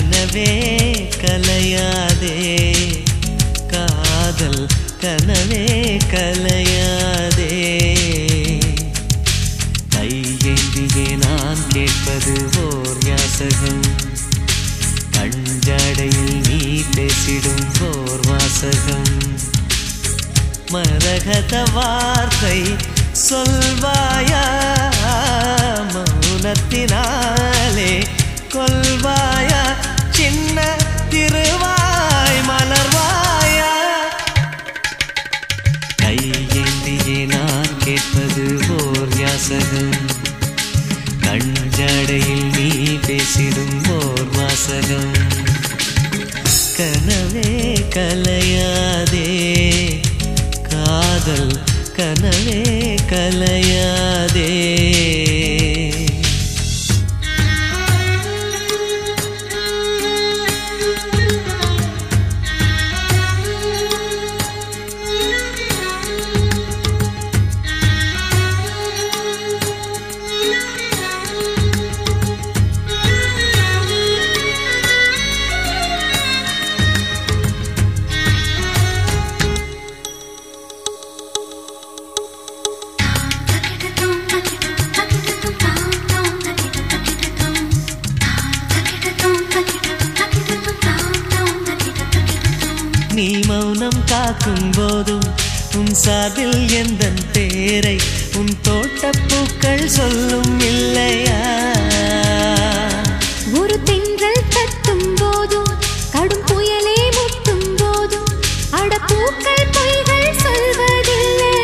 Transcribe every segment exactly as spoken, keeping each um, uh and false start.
கனவே கலையாதே காதல் கனவே கலையாதே கையேந்தியே நான் கேட்பது ஓர் யாசகம் கஞ்சடையில் நீ பேசிடும் ஓர் வாசகம் மரகத வார்த்தை சொல்வாயா மௌனத்தினாலே கொல்வாயா சின்ன திருவாய் மலர்வாயா கையேந்தியே நான் கேட்பது ஓர் யாசகம் கஞ்சடையில் நீ பேசிடும் ஓர் வாசகம் கனவே கலையாதே காதல் கனவே கலையாதே நீ மௌனம் காக்கும் போதும் உன் சார்பில் எந்தன் பேரை உன் தோட்டப்பூக்கள் சொல்லும் இல்லையா ஒரு தென்றல் தட்டும் போதும் கடும் புயலே முட்டும் போதும் அடப்பூக்கள் பொய்கள் சொல்வதில்லை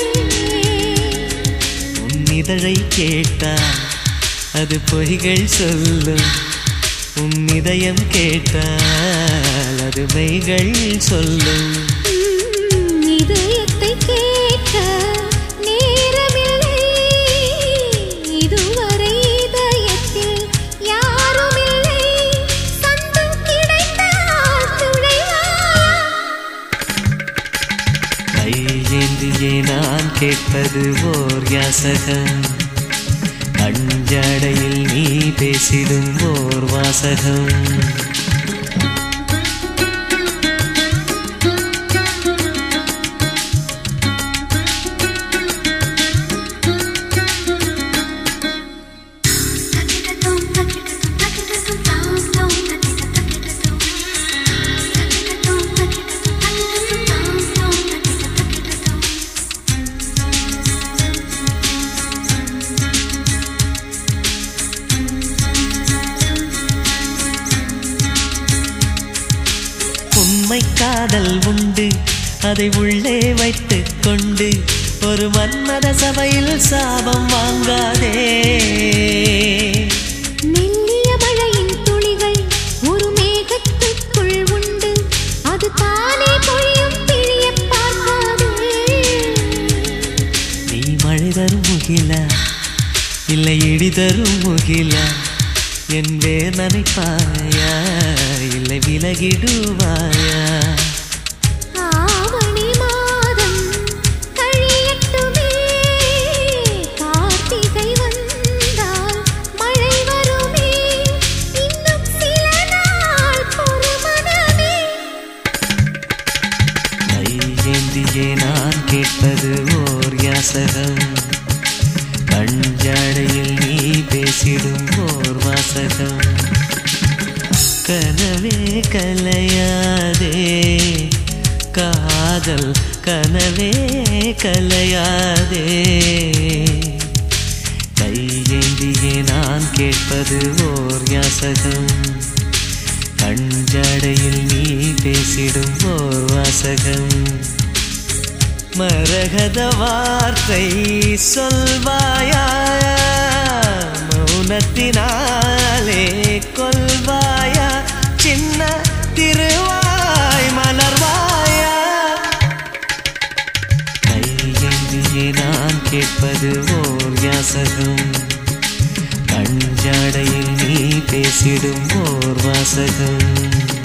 உன் இதழை கேட்டால் அது பொய்கள் சொல்லும் உன் இதயம் கேட்டால் அது மெய்கள் சொல்லும் இதயத்தை கேட்க நேரமில்லை இதுவரை இதயத்தில் யாருமில்லை சந்தம் கிடைத்தால் துணைவா கையேந்தியே நான் கேட்பது ஓர் யாசகம் கஞ்சடையில் நீ பேசிடும் ஓர் வாசகம் உண்மை காதல் உண்டு அதை உள்ளே வைத்துக் கொண்டு ஒரு மன்மத சபையில் சாபம் வாங்காதே மெல்லிய மழையின் துளிகள் ஒரு மேகத்துக்குள் உண்டு அது தானே பொழியும் பிழிய பார்க்காதே நீ மழை தரும் முகிலா இல்லை இடி தரும் முகிலா என் வேர் நனைப்பாயா இல்லை விலகிடுவாயா ஆவணி மாதம் கழியட்டுமே கார்த்திகை வந்தால் மழை வருமே இன்னும் சில நாள் பொறுமனமே கையேந்தியே நான் கேட்பது ஓர் யாசகம் கஞ்சடையில் நீ பேசிடும் ஓர் வாசகம் கனவே கலையாதே காதல் கனவே கலையாதே கையேந்தியே நான் கேட்பது ஓர் யாசகம் கஞ்சடையில் நீ பேசிடும் ஓர் வாசகம் மரகத வார்த்தை சொல்வாயா மௌனத்தினாலே கொல்வாயா சின்ன திருவாய் மலர்வாயா கையேந்தியே நான் கேட்பது ஓர் யாசகம் கஞ்சடையில் நீ பேசிடும் ஓர் வாசகம்